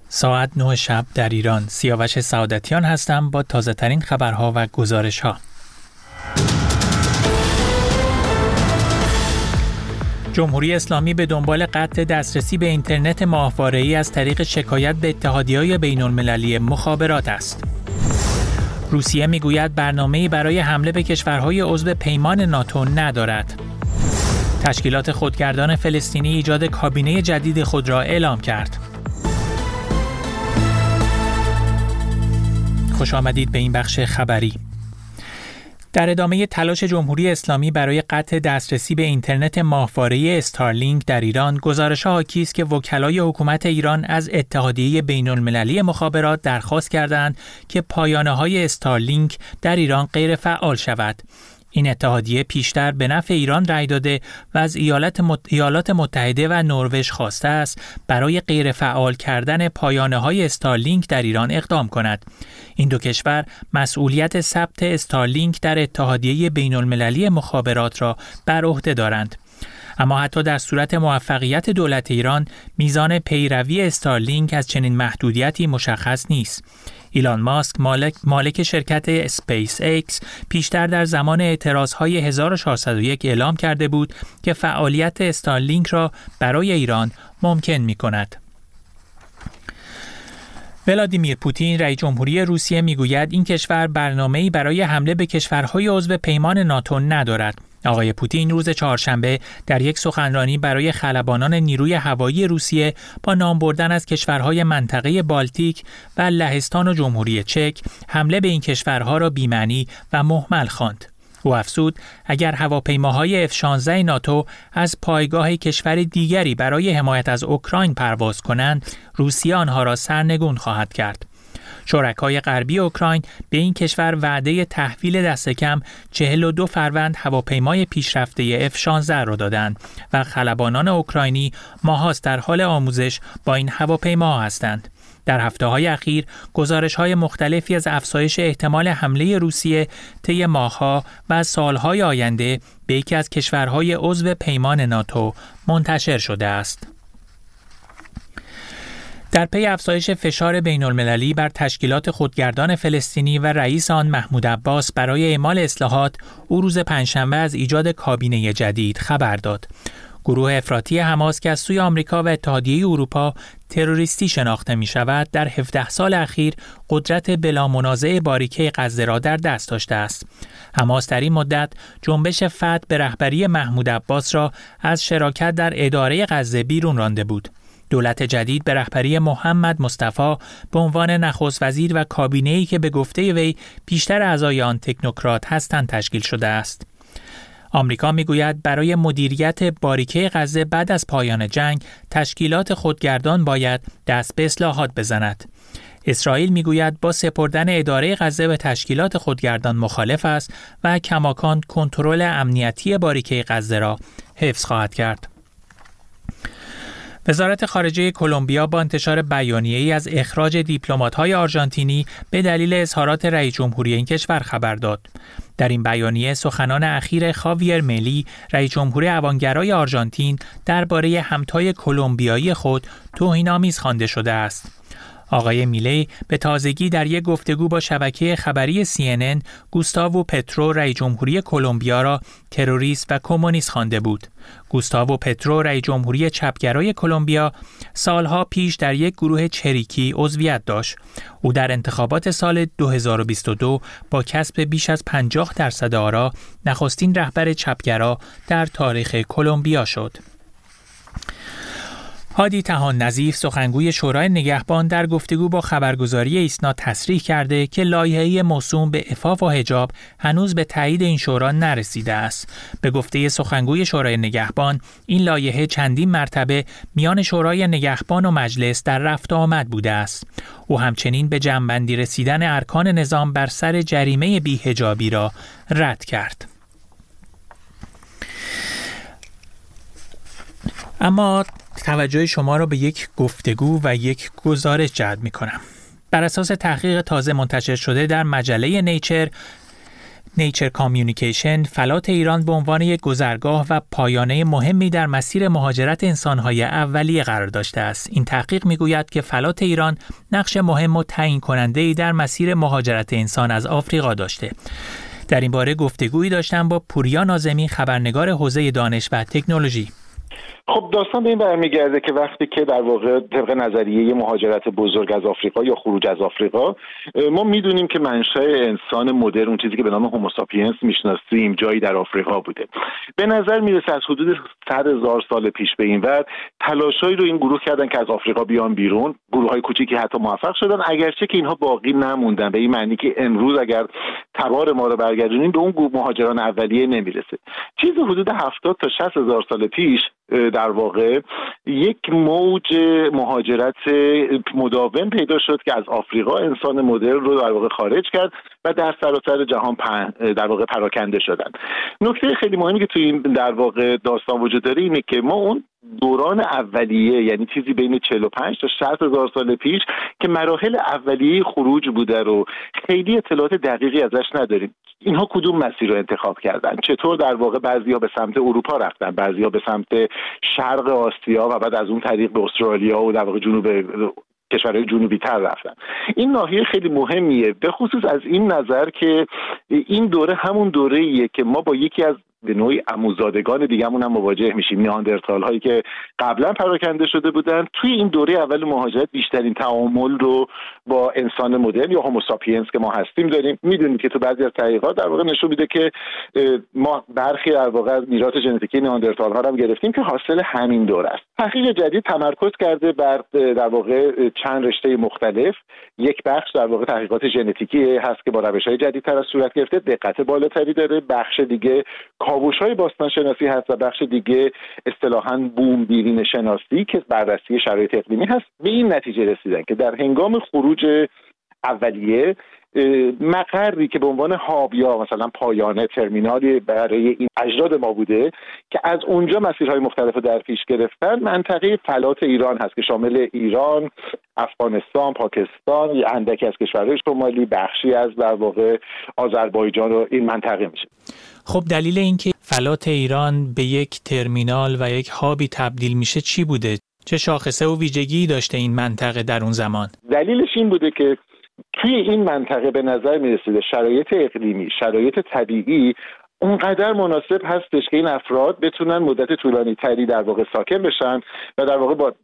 ساعت 9 شب در ایران. سیاوش سعادتیان هستم با تازه ترین خبرها و گزارش ها. جمهوری اسلامی به دنبال قطع دسترسی به اینترنت ماهواره‌ای از طریق شکایت به اتحادیه‌های بین‌المللی مخابرات است. روسیه میگوید برنامه‌ای برای حمله به کشورهای عضو پیمان ناتو ندارد. تشکیلات خودگردان فلسطینی ایجاد کابینه جدید خود را اعلام کرد. خوش آمدید به این بخش خبری. در ادامه تلاش جمهوری اسلامی برای قطع دسترسی به اینترنت ماهواره‌ای استارلینک در ایران، گزارش‌ها حاکی است که وکلای حکومت ایران از اتحادیه بین‌المللی مخابرات درخواست کردند که پایانه‌های استارلینک در ایران غیر فعال شود. این اتحادیه پیشتر به نفع ایران رأی داده و از ایالات متحده و نروژ خواسته است برای غیر فعال کردن پایانه‌های استارلینک در ایران اقدام کند. این دو کشور مسئولیت ثبت استارلینک در اتحادیه بین‌المللی مخابرات را بر عهده دارند. اما حتی در صورت موفقیت دولت ایران، میزان پیروی استارلینک از چنین محدودیتی مشخص نیست. ایلان ماسک مالک شرکت اسپیس ایکس پیشتر در زمان اعتراضهای 1401 اعلام کرده بود که فعالیت استارلینک را برای ایران ممکن می کند. ولادیمیر پوتین رئیس جمهوری روسیه میگوید این کشور برنامه‌ای برای حمله به کشورهای عضو پیمان ناتو ندارد. آقای پوتین روز چهارشنبه در یک سخنرانی برای خلبانان نیروی هوایی روسیه با نام بردن از کشورهای منطقه بالتیک و لهستان و جمهوری چک حمله به این کشورها را بی‌معنی و مهمل خواند. او افزود اگر هواپیماهای F-16 ناتو از پایگاه کشور دیگری برای حمایت از اوکراین پرواز کنند، روسیه آنها را سرنگون خواهد کرد. شرکای غربی اوکراین به این کشور وعده تحویل دست کم 42 فروند هواپیمای پیشرفته F-16 را دادند و خلبانان اوکراینی ماهاست در حال آموزش با این هواپیما هستند. در هفته‌های اخیر گزارش‌های مختلفی از افزایش احتمال حمله روسیه طی ماه‌ها و سال‌های آینده به یکی از کشورهای عضو پیمان ناتو منتشر شده است. در پی افزایش فشار بین‌المللی بر تشکیلات خودگردان فلسطینی و رئیس آن محمود عباس برای اعمال اصلاحات، او روز پنجشنبه از ایجاد کابینه جدید خبر داد. گروه افراطی حماس که از سوی آمریکا و اتحادیه اروپا تروریستی شناخته می شود، در 17 سال اخیر قدرت بلا منازع باریکه غزه را در دست داشته است. حماس در این مدت جنبش فتح به رهبری محمود عباس را از شراکت در اداره غزه بیرون رانده بود. دولت جدید به رهبری محمد مصطفی به عنوان نخست وزیر و کابینه‌ای که به گفته وی بیشتر اعضای آن تکنوکرات هستند تشکیل شده است. آمریکا میگوید برای مدیریت باریکه غزه بعد از پایان جنگ، تشکیلات خودگردان باید دست به اصلاحات بزند. اسرائیل میگوید با سپردن اداره غزه به تشکیلات خودگردان مخالف است و کماکان کنترل امنیتی باریکه غزه را حفظ خواهد کرد. وزارت خارجه کلمبیا با انتشار بیانیه‌ای از اخراج دیپلمات‌های آرژانتینی به دلیل اظهارات رئیس جمهوری این کشور خبر داد. در این بیانیه سخنان اخیر خاویر میلی، رئیس جمهور عوامگرای آرژانتین، درباره همتای کلمبیایی خود توهین‌آمیز خوانده شده است. آقای میلی به تازگی در یک گفتگو با شبکه خبری CNN گوستاوو پترو رئیس جمهوری کلمبیا را تروریست و کمونیست خوانده بود. گوستاوو پترو رئیس جمهوری چپگرای کلمبیا سالها پیش در یک گروه چریکی عضویت داشت. او در انتخابات سال 2022 با کسب بیش از 50% آرا نخستین رهبر چپگرا در تاریخ کلمبیا شد. هادی طحان نظیف سخنگوی شورای نگهبان در گفتگو با خبرگزاری ایسنا تصریح کرده که لایحه‌ای موسوم به عفاف و حجاب هنوز به تایید این شورا نرسیده است. به گفته سخنگوی شورای نگهبان، این لایحه چندین مرتبه میان شورای نگهبان و مجلس در رفت و آمد بوده است. او همچنین به جمع‌بندی رسیدن ارکان نظام بر سر جریمه بی‌حجابی را رد کرد. اما توجه شما را به یک گفتگو و یک گزارش جلب می‌کنم. بر اساس تحقیق تازه منتشر شده در مجله نیچر، نیچر کامیونیکیشن فلات ایران به عنوان یک گذرگاه و پایانه مهمی در مسیر مهاجرت انسان‌های اولیه قرار داشته است. این تحقیق می‌گوید که فلات ایران نقش مهم و تعیین کننده‌ای در مسیر مهاجرت انسان از آفریقا داشته. در این باره گفتگویی داشتم با پوریا ناظمی، خبرنگار حوزه دانش و تکنولوژی. خب داستان به این برمیگرده که وقتی که در واقع طبق نظریه مهاجرت بزرگ از آفریقا یا خروج از آفریقا، ما میدونیم که منشأ انسان مدرن، اون چیزی که به نام هوموساپینس میشناسیم، جایی در آفریقا بوده. به نظر میرسه از حدود 100,000 سال پیش به این ور تلاشایی رو این گروه کردن که از آفریقا بیان بیرون. گروه‌های کوچیکی حتی موفق شدن، اگرچه که اینها باقی نموندن، به این معنی که امروز اگر تبار ما رو برگردونیم به اون مهاجران اولیه نمیرسه. چیزی حدود 70 تا 60,000 سال پیش در واقع یک موج مهاجرت مداوم پیدا شد که از آفریقا انسان مدرن رو در واقع خارج کرد و در سراسر جهان در واقع پراکنده شدن. نکته خیلی مهمی که توی این در واقع داستان وجود داره اینه که ما اون دوران اولیه، یعنی چیزی بین 45 تا 60,000 سال پیش که مراحل اولیه خروج بوده رو خیلی اطلاعات دقیقی ازش نداریم. اینها کدوم مسیر رو انتخاب کردن؟ چطور در واقع بعضیا به سمت اروپا رفتن، بعضیا به سمت شرق آسیا و بعد از اون طریق به استرالیا و در واقع جنوب کشورهای جنوبی تر رفتن. این ناحیه خیلی مهمیه، به خصوص از این نظر که این دوره همون دوره‌ایه که ما با یکی از به نوعی عموزادگان دیگه‌مون هم مواجه میشیم، نیاندرتال هایی که قبلا پراکنده شده بودن. توی این دوره اول مهاجرت بیشترین تعامل رو با انسان مدرن یا هوموساپینس که ما هستیم داریم. میدونید که تو بعضی از تحقیقات در واقع نشون میده که ما برخی در واقع از میراث ژنتیکی نیاندرتال ها رو هم گرفتیم که حاصل همین دوره است. تحقیق جدید تمرکز کرده بر در واقع چند رشته مختلف. یک بخش در واقع تحقیقات ژنتیکی هست که با روش‌های جدیدتر از صورت گرفته، دقت بالاتری داره. بخش دیگه کاوش‌های باستان شناسی هست و بخش دیگه اصطلاحاً بومگیرین شناسی که بررسی شرایط اقلیمی هست. به این نتیجه رسیدن که در هنگام خروج اولیه مقری که به عنوان هاب یا مثلا پایانه ترمینالی برای این اجداد ما بوده که از اونجا مسیرهای مختلف رو در پیش گرفتن، منطقه فلات ایران هست که شامل ایران، افغانستان، پاکستان، یه اندکی از کشورهای شمالی، بخشی از در واقع آذربایجان و این منطقه میشه. خب دلیل اینکه فلات ایران به یک ترمینال و یک هابی تبدیل میشه چی بوده؟ چه شاخصه و ویژگی داشته این منطقه در اون زمان؟ دلیلش این بوده که توی این منطقه به نظر میرسیده شرایط اقلیمی، شرایط طبیعی اونقدر مناسب هستش که این افراد بتونن مدت طولانی تری در واقع ساکن بشن و در واقع با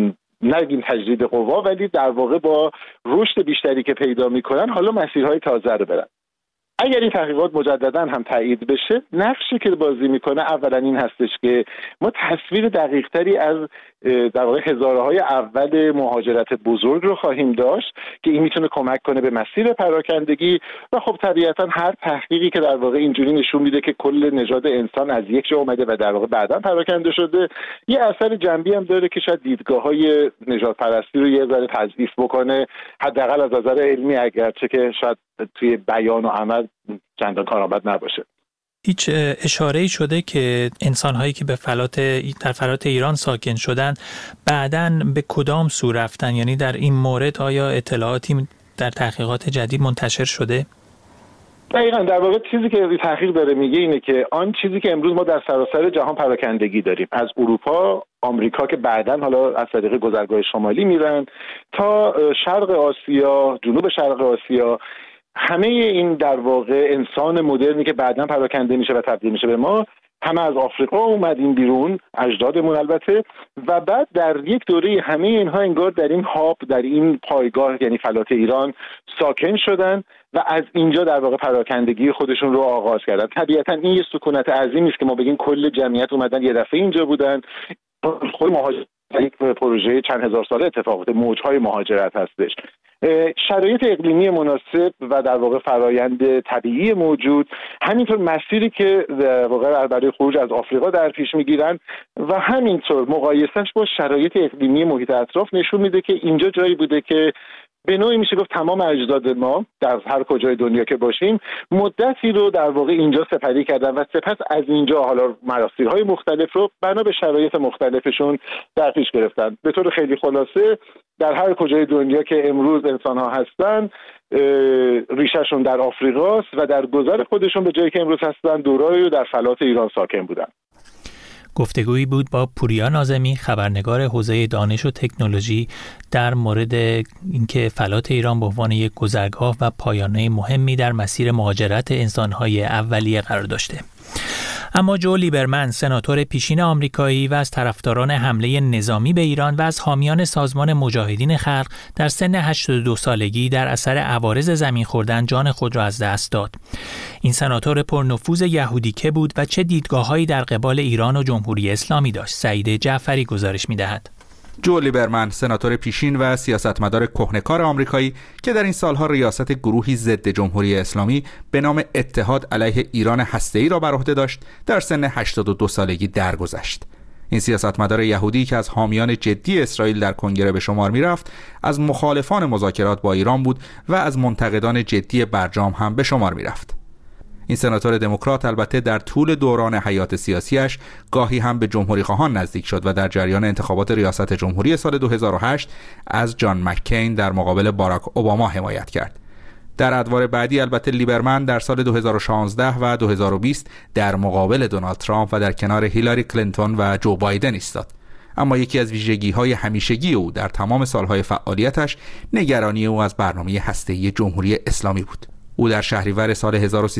نگیم تجدید قوا، ولی در واقع با رشد بیشتری که پیدا میکنن حالا مسیرهای تازه رو برن. اگر این تحقیقات مجددا هم تایید بشه، نقشی که بازی میکنه اولا این هستش که ما تصویر دقیقتری از در واقع هزاره‌های اول مهاجرت بزرگ رو خواهیم داشت که این میتونه کمک کنه به مسیر پراکندگی و خب طبیعتا هر تحقیقی که در واقع اینجوری نشون میده که کل نژاد انسان از یک جا اومده و در واقع بعداً پراکنده شده، یه اثر جنبی هم داره که شاید دیدگاه‌های نژاد پرستی رو یه ذره تضعیف بکنه، حداقل از نظر علمی، اگرچه که شاید توی بیان و عمل چندان کارآمد نباشه. هیچ اشاره‌ای شده که انسان‌هایی که در فلات ایران ساکن شدن بعداً به کدام سو رفتن؟ یعنی در این مورد آیا اطلاعاتی در تحقیقات جدید منتشر شده؟ دقیقاً در واقع چیزی که تحقیق داره میگه اینه که آن چیزی که امروز ما در سراسر جهان پراکندگی داریم، از اروپا، آمریکا که بعداً حالا از طریق گذرگاه شمالی میرن تا شرق آسیا، جنوب شرق آسیا، همه این در واقع انسان مدرنی که بعداً پراکنده میشه و تبدیل میشه به ما، همه از آفریقا اومدیم بیرون، اجدادمون البته، و بعد در یک دوره همه اینها انگار در این هاب، در این پایگاه یعنی فلات ایران ساکن شدن و از اینجا در واقع پراکندگی خودشون رو آغاز کردن. طبیعتا این یه سکونت عظیمی است که ما بگیم کل جمعیت اومدن یه دفعه اینجا بودن. خود مهاجرت یک پروژه چند هزار ساله اتفاق افتاده، موج‌های مهاجرت هستش. شرایط اقلیمی مناسب و در واقع فرایند طبیعی موجود، همینطور مسیری که در واقع برای خروج از آفریقا در پیش میگیرن و همینطور مقایسهش با شرایط اقلیمی محیط اطراف نشون میده که اینجا جایی بوده که به نوعی میشه گفت تمام اجداد ما در هر کجای دنیا که باشیم مدتی رو در واقع اینجا سپری کردن و سپس از اینجا حالا مسیرهای مختلف رو بنا به شرایط مختلفشون در پیش گرفتن. به طور خیلی خلاصه در هر کجای دنیا که امروز انسان‌ها هستن ریشه‌شون در آفریقاست و در گذر خودشون به جایی که امروز هستن دورایی رو در فلات ایران ساکن بودن. گفتگویی بود با پوریا ناظمی، خبرنگار حوزه دانش و تکنولوژی، در مورد اینکه فلات ایران به عنوان یک گذرگاه و پایانه مهمی در مسیر مهاجرت انسان‌های اولیه قرار داشته. اما جو لیبرمن، سناتور پیشین آمریکایی و از طرفداران حمله نظامی به ایران و از حامیان سازمان مجاهدین خلق، در سن 82 سالگی در اثر عوارض زمین خوردن جان خود را از دست داد. این سناتور پرنفوذ یهودی که بود و چه دیدگاه‌هایی در قبال ایران و جمهوری اسلامی داشت؟ سعید جعفری گزارش می‌دهد. جو لیبرمن، سناتور پیشین و سیاستمدار کهنه‌کار آمریکایی که در این سالها ریاست گروهی ضد جمهوری اسلامی به نام اتحاد علیه ایران هسته‌ای را بر عهده داشت، در سن 82 سالگی درگذشت. این سیاستمدار یهودی که از حامیان جدی اسرائیل در کنگره به شمار می‌رفت، از مخالفان مذاکرات با ایران بود و از منتقدان جدی برجام هم به شمار می‌رفت. این سناتور دموکرات البته در طول دوران حیات سیاسیش گاهی هم به جمهوری خواهان نزدیک شد و در جریان انتخابات ریاست جمهوری سال 2008 از جان مککین در مقابل باراک اوباما حمایت کرد. در ادوار بعدی البته لیبرمن در سال 2016 و 2020 در مقابل دونالد ترامپ و در کنار هیلاری کلینتون و جو بایدن ایستاد. اما یکی از ویژگی‌های همیشگی او در تمام سالهای فعالیتش نگرانی او از برنامه هسته‌ای جمهوری اسلامی بود. او در شهریور سال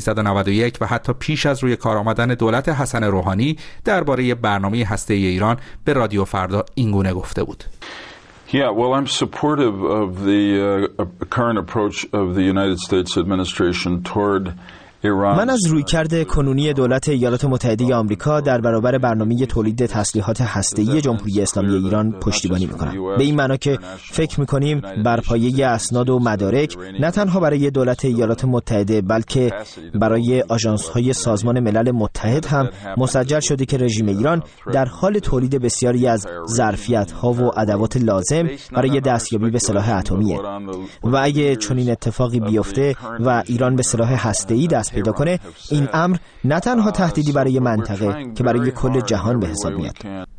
1391 و حتی پیش از روی کار آمدن دولت حسن روحانی درباره برنامه هسته‌ای ایران به رادیو فردا اینگونه گفته بود. Yeah, well, I'm supportive of the current approach of the United States administration toward من از رویکرد کنونی دولت ایالات متحده آمریکا در برابر برنامه تولید تسلیحات هسته‌ای جمهوری اسلامی ایران پشتیبانی می‌کنم. به این معنا که فکر می‌کنیم بر پایه اسناد و مدارک نه تنها برای دولت ایالات متحده بلکه برای آژانس‌های سازمان ملل متحد هم مسجل شده که رژیم ایران در حال تولید بسیاری از ظرفیت‌ها و ادوات لازم برای دستیابی به سلاح اتمیه و اگه چنین اتفاقی بیفته و ایران به سلاح هسته‌ای دست پیدا کنه، این امر نه تنها تهدیدی برای منطقه که برای کل جهان به حساب میاد.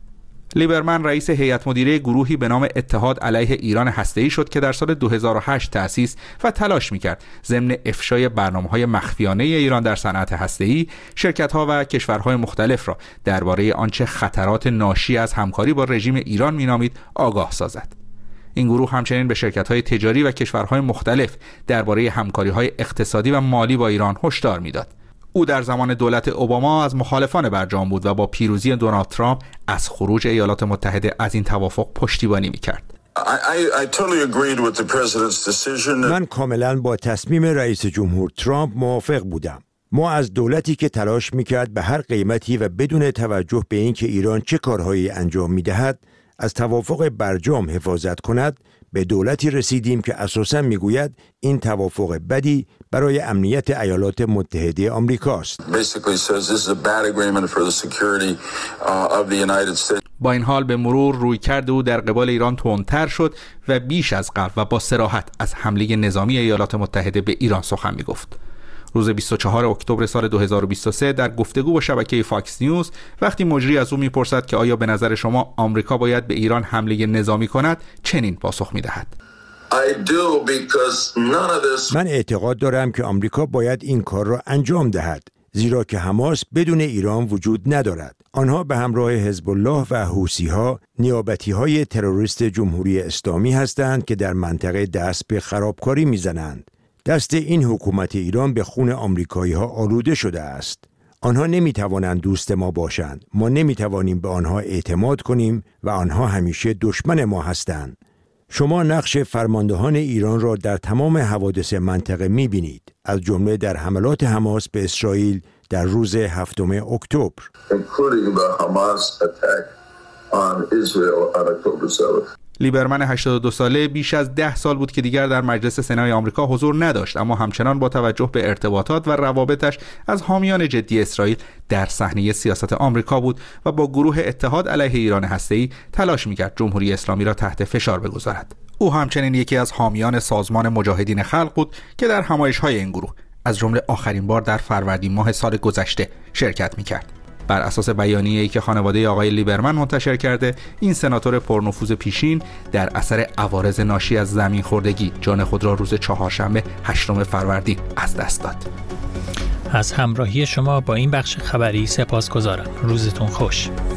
لیبرمن رئیس هیئت مدیره گروهی به نام اتحاد علیه ایران هسته‌ای شد که در سال 2008 تأسیس و تلاش می‌کرد ضمن افشای برنامه‌های مخفیانه ایران در صنعت هسته‌ای، شرکت‌ها و کشورهای مختلف را درباره آنچه خطرات ناشی از همکاری با رژیم ایران می‌نامید آگاه سازد. این گروه همچنین به شرکت‌های تجاری و کشورهای مختلف درباره همکاری‌های اقتصادی و مالی با ایران هشدار می‌داد. او در زمان دولت اوباما از مخالفان برجام بود و با پیروزی دونالد ترامپ از خروج ایالات متحده از این توافق پشتیبانی می‌کرد. من کاملاً با تصمیم رئیس جمهور ترامپ موافق بودم. ما از دولتی که تلاش می‌کرد به هر قیمتی و بدون توجه به اینکه ایران چه کارهایی انجام می‌دهد از توافق برجام حفاظت کند، به دولتی رسیدیم که اساساً میگوید این توافق بدی برای امنیت ایالات متحده آمریکاست. با این حال به مرور رویکرد او در قبال ایران تندتر شد و بیش از قبل و با صراحت از حمله نظامی ایالات متحده به ایران سخن میگفت. روز 24 اکتبر سال 2023 در گفتگو با شبکه فاکس نیوز وقتی مجری از او میپرسد که آیا به نظر شما آمریکا باید به ایران حمله نظامی کند، چنین پاسخ میدهد: من اعتقاد دارم که آمریکا باید این کار را انجام دهد، زیرا که حماس بدون ایران وجود ندارد. آنها به همراه حزب الله و حوثی‌ها نیابتی‌های تروریست جمهوری اسلامی هستند که در منطقه دست به خرابکاری میزنند. دست این حکومت ایران به خون آمریکایی‌ها آلوده شده است. آنها نمی‌توانند دوست ما باشند. ما نمی‌توانیم به آنها اعتماد کنیم و آنها همیشه دشمن ما هستند. شما نقش فرماندهان ایران را در تمام حوادث منطقه می‌بینید، از جمله در حملات حماس به اسرائیل در روز 7 اکتبر. لیبرمن 82 ساله بیش از 10 سال بود که دیگر در مجلس سنای آمریکا حضور نداشت، اما همچنان با توجه به ارتباطات و روابطش از حامیان جدی اسرائیل در صحنه سیاست آمریکا بود و با گروه اتحاد علیه ایران هسته‌ای تلاش می‌کرد جمهوری اسلامی را تحت فشار بگذارد. او همچنین یکی از حامیان سازمان مجاهدین خلق بود که در همایش‌های این گروه از جمله آخرین بار در فروردین ماه سال گذشته شرکت می‌کرد. بر اساس بیانیه‌ای که خانواده آقای لیبرمن منتشر کرده، این سناتور پرنفوذ پیشین در اثر عوارض ناشی از زمین خوردگی جان خود را روز چهارشنبه 8 فروردین از دست داد. از همراهی شما با این بخش خبری سپاسگزارم. روزتون خوش.